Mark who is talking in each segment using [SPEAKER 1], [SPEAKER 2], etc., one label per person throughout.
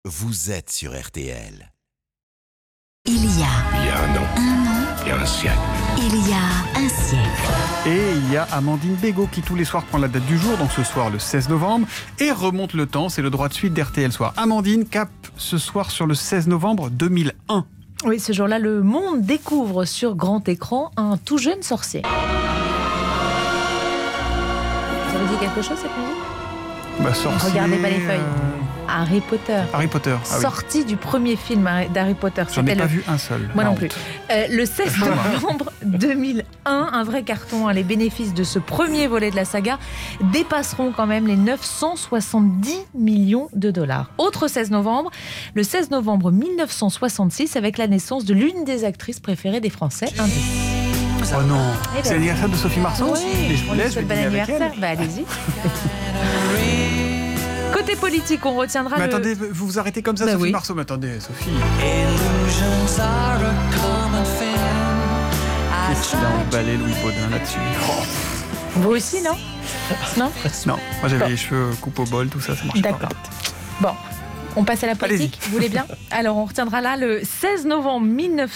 [SPEAKER 1] vous êtes sur RTL.
[SPEAKER 2] Il y a
[SPEAKER 3] un an,
[SPEAKER 2] un an,
[SPEAKER 3] et un siècle.
[SPEAKER 2] il y a un siècle.
[SPEAKER 4] Et il y a Amandine Bégaud qui tous les soirs prend la date du jour, donc ce soir le 16 novembre, et remonte le temps, c'est le droit de suite d'RTL Soir. Amandine cap ce soir sur le 16 novembre 2001.
[SPEAKER 5] Oui, ce jour-là, le monde découvre sur grand écran un tout jeune sorcier. Ça vous dit quelque chose cette musique ?
[SPEAKER 4] Sorcier,
[SPEAKER 5] Regardez pas les feuilles. Harry Potter.
[SPEAKER 4] Harry Potter. Ah oui.
[SPEAKER 5] Sorti du premier film d'Harry Potter.
[SPEAKER 4] J'en ai pas vu un seul.
[SPEAKER 5] Moi
[SPEAKER 4] La
[SPEAKER 5] non
[SPEAKER 4] honte.
[SPEAKER 5] plus. Le 16 novembre 2001, un vrai carton. Les bénéfices de ce premier volet de la saga dépasseront quand même les 970 millions de dollars. Autre 16 novembre, le 16 novembre 1966, avec la naissance de l'une des actrices préférées des Français, Indice.
[SPEAKER 4] Oh non,
[SPEAKER 5] Eh ben,
[SPEAKER 4] c'est l'anniversaire de Sophie Marceau.
[SPEAKER 5] Oui,
[SPEAKER 4] Et je vous
[SPEAKER 5] on lui
[SPEAKER 4] laisse, je
[SPEAKER 5] souhaite
[SPEAKER 4] vais
[SPEAKER 5] bon
[SPEAKER 4] dîner avec
[SPEAKER 5] anniversaire.
[SPEAKER 4] elle.
[SPEAKER 5] Allez-y. Côté politique, on retiendra
[SPEAKER 4] Mais
[SPEAKER 5] le...
[SPEAKER 4] attendez, vous vous arrêtez comme ça,
[SPEAKER 5] Bah
[SPEAKER 4] Sophie
[SPEAKER 5] oui.
[SPEAKER 4] Marceau. Mais attendez, Sophie. Qu'est-ce qu'il a emballé Louis Baudin là-dessus.
[SPEAKER 5] Vous aussi, non ? Non ?
[SPEAKER 4] Non, moi j'avais
[SPEAKER 5] Bon.
[SPEAKER 4] les cheveux coupe au bol, tout ça, ça marche pas.
[SPEAKER 5] D'accord. Bon, on passe à la politique, vous voulez bien ? Alors, on retiendra là le 16 novembre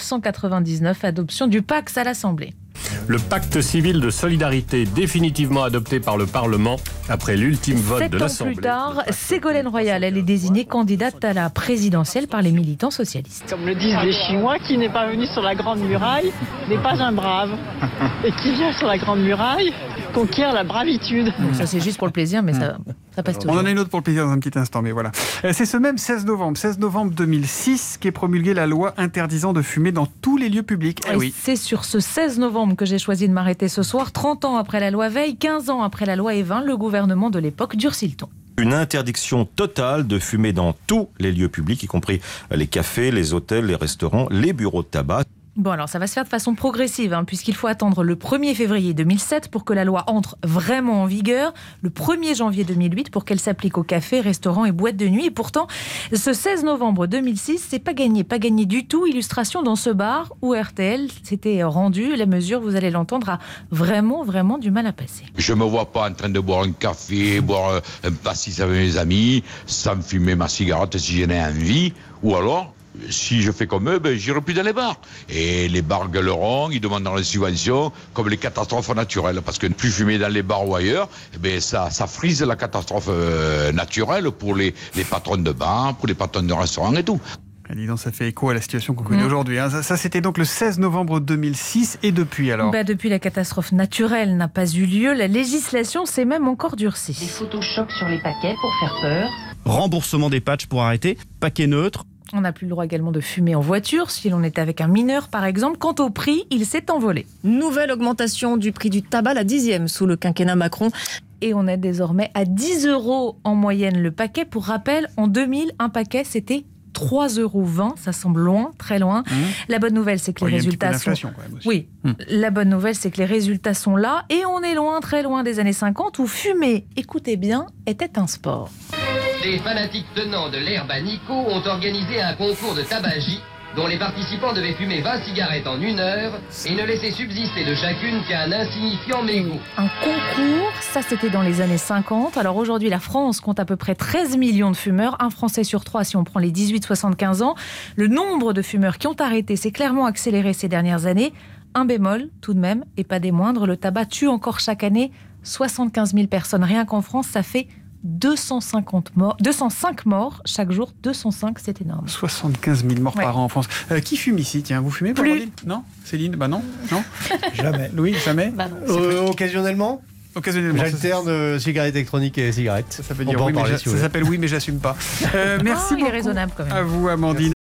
[SPEAKER 5] 1999, adoption du PACS à l'Assemblée.
[SPEAKER 3] Le pacte civil de solidarité définitivement adopté par le Parlement après l'ultime vote
[SPEAKER 5] 7
[SPEAKER 3] de
[SPEAKER 5] ans
[SPEAKER 3] l'Assemblée.
[SPEAKER 5] plus tard, Ségolène Royal, elle est désignée candidate à la présidentielle par les militants socialistes.
[SPEAKER 6] Comme le disent les Chinois, qui n'est pas venu sur la Grande Muraille n'est pas un brave. Et qui vient sur la Grande Muraille conquiert la bravitude.
[SPEAKER 5] Ça, c'est juste pour le plaisir, mais ça passe
[SPEAKER 4] On
[SPEAKER 5] toujours.
[SPEAKER 4] en a une autre pour le plaisir dans un petit instant, mais voilà. C'est ce même 16 novembre 2006, qu'est promulguée la loi interdisant de fumer dans tous les lieux publics. Eh
[SPEAKER 5] Et
[SPEAKER 4] oui.
[SPEAKER 5] c'est sur ce 16 novembre que j'ai choisi de m'arrêter ce soir. 30 ans après la loi Veil, 15 ans après la loi Evin, le gouvernement de l'époque durcit le ton.
[SPEAKER 7] Une interdiction totale de fumer dans tous les lieux publics, y compris les cafés, les hôtels, les restaurants, les bureaux de tabac.
[SPEAKER 5] Bon, alors ça va se faire de façon progressive, puisqu'il faut attendre le 1er février 2007 pour que la loi entre vraiment en vigueur, le 1er janvier 2008 pour qu'elle s'applique aux cafés, restaurants et boîtes de nuit. Et pourtant, ce 16 novembre 2006, c'est pas gagné du tout. Illustration dans ce bar où RTL s'était rendu. La mesure, vous allez l'entendre, a vraiment du mal à passer.
[SPEAKER 8] Je me vois pas en train de boire un café, boire un pastis avec mes amis, sans fumer ma cigarette si j'en ai envie, ou alors... Si je fais comme eux, j'irai plus dans les bars. Et les bars gueuleront, ils demanderont les subventions, comme les catastrophes naturelles. Parce que ne plus fumer dans les bars ou ailleurs, ça frise la catastrophe naturelle pour les patrons de bars, pour les patrons de restaurants et tout.
[SPEAKER 4] Dis donc, ça fait écho à la situation qu'on connaît aujourd'hui. Ça, c'était donc le 16 novembre 2006. Et depuis alors
[SPEAKER 5] Depuis, la catastrophe naturelle n'a pas eu lieu. La législation s'est même encore durcie.
[SPEAKER 9] Des photochocs sur les paquets pour faire peur.
[SPEAKER 10] Remboursement des patchs pour arrêter, paquet neutre.
[SPEAKER 5] On n'a plus le droit également de fumer en voiture, si l'on était avec un mineur par exemple. Quant au prix, il s'est envolé.
[SPEAKER 11] Nouvelle augmentation du prix du tabac, la 10e sous le quinquennat Macron.
[SPEAKER 5] Et on est désormais à 10 € en moyenne le paquet. Pour rappel, en 2000, un paquet c'était 3,20 €. Ça semble loin, très loin. La bonne nouvelle, c'est que les résultats sont...
[SPEAKER 4] quand même aussi.
[SPEAKER 5] Oui, la bonne nouvelle, c'est que les résultats sont là. Et on est loin, très loin des années 50 où fumer, écoutez bien, était un sport.
[SPEAKER 12] Des fanatiques tenants de l'herbe à Nico ont organisé un concours de tabagie dont les participants devaient fumer 20 cigarettes en 1 heure et ne laisser subsister de chacune qu'un insignifiant mégot.
[SPEAKER 5] Un concours, ça c'était dans les années 50. Alors aujourd'hui, la France compte à peu près 13 millions de fumeurs, un Français sur 3 si on prend les 18-75 ans. Le nombre de fumeurs qui ont arrêté s'est clairement accéléré ces dernières années. Un bémol tout de même, et pas des moindres, le tabac tue encore chaque année 75 000 personnes. Rien qu'en France, ça fait 205 morts chaque jour. 205, c'est énorme.
[SPEAKER 4] 75 000 morts par an en France. Qui fume ici, tiens? Vous fumez pas,
[SPEAKER 5] Plus.
[SPEAKER 4] Amandine? Non? Céline? Non?
[SPEAKER 13] Jamais.
[SPEAKER 4] Louis, jamais?
[SPEAKER 13] Occasionnellement.
[SPEAKER 4] Occasionnellement.
[SPEAKER 13] J'alterne cigarette électronique et cigarette.
[SPEAKER 4] Ça veut dire oui, mais ça s'appelle oui, mais j'assume pas. Merci
[SPEAKER 5] Il est
[SPEAKER 4] beaucoup
[SPEAKER 5] raisonnable quand même.
[SPEAKER 4] à vous, Amandine.